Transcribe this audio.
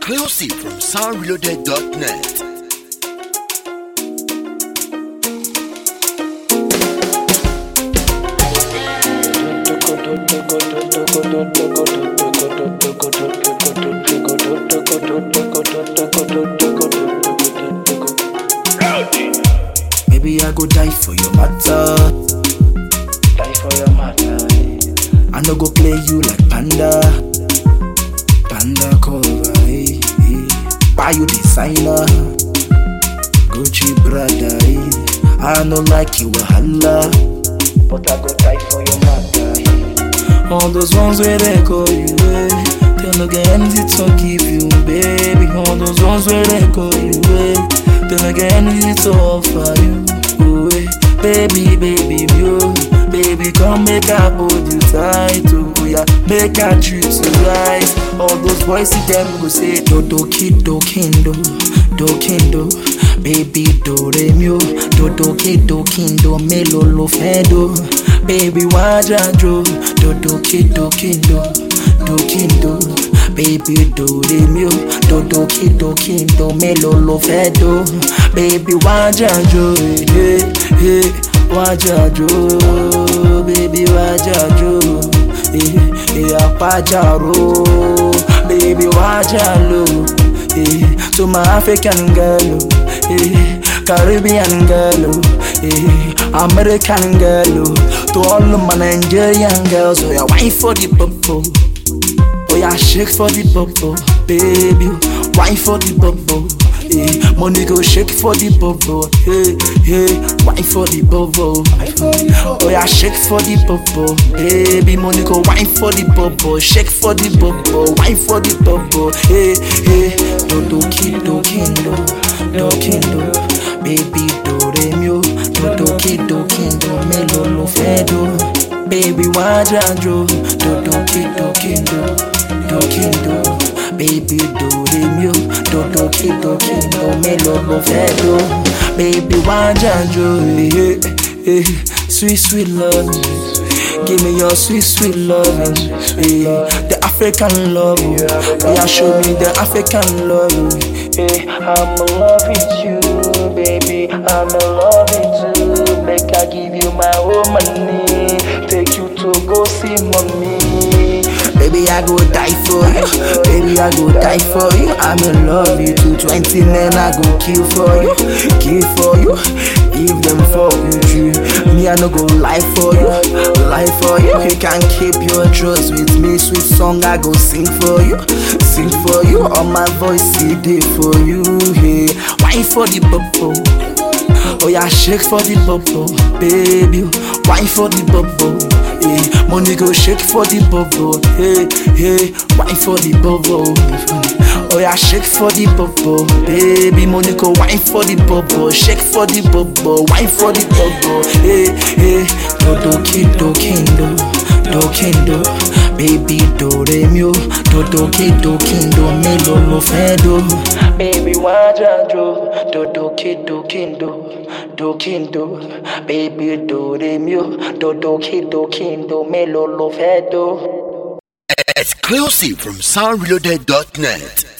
Exclusive from soundreloaded.net. Maybe I go die for your matter. Die for your matter. I no go play you like panda. Panda cover. Buy you designer. Gucci brother. I no like you wahala, but I go die for your matter. All those ones where they call you, they no get anything to give you, baby. All those ones where they call you, they no get anything to offer you. Baby, baby, come make I hold you tight, oh yeah, make I treat you right. All those boys see them go say, do kido kindo, do kindo, baby do re mio, do kido kindo, me lo fedo, baby wajajo, do kido kindo, do kindo, baby do re mio, do kido kindo, me lo fedo, baby wajajo, hey, wajajo, baby wajajo, apajaro, baby wajalo, to my African girl, Caribbean girl, American girl, to all of my Nigerian girls. Oh yeah, wine for the bubble, oh yeah, shake for the bubble, baby, wine for the bubble. Money go shake for the bubble, wine for the bubble. Oh yeah, shake for the bubble, baby. Money go wine for the bubble, shake for the bubble, wine for the bubble. Do kido kindo, do kindo, baby do re mio, do kido kindo, me lo fedo, baby wajajo, do kido kindo, do kindo. Baby do re mio, do kido kindo, me lo fedo, baby wajajo, sweet love, give me your sweet love, the African love, yeah, show me the African love, I'm in love with you, baby, I'm in love with you, make I give you my whole money, take you to go see mommy. Baby, I go die for you. Baby, I go die for you. I'm in love with you. 20 men, I go kill for you. Kill for you. If them fuck with you, me, I no go lie for you. Lie for you. You can keep your trust with me. Sweet song, I go sing for you. Sing for you. All my voice, CD for you. Hey, wine for the bubble. Oh yeah, shake for the bubble, baby. Wine for the bubble. Money go shake for the bubble, wine for the bubble. Oh yeah, shake for the bubble, baby. Money go wine for the bubble, shake for the bubble, wine for the bubble. Do kido kindo, do kindo, baby do re mio, do kido kindo, me lo fedo, baby wajajo, do kido kindo, do kindo, baby do re mio, do kido kindo, me lo fedo. Exclusive from soundreloaded.net.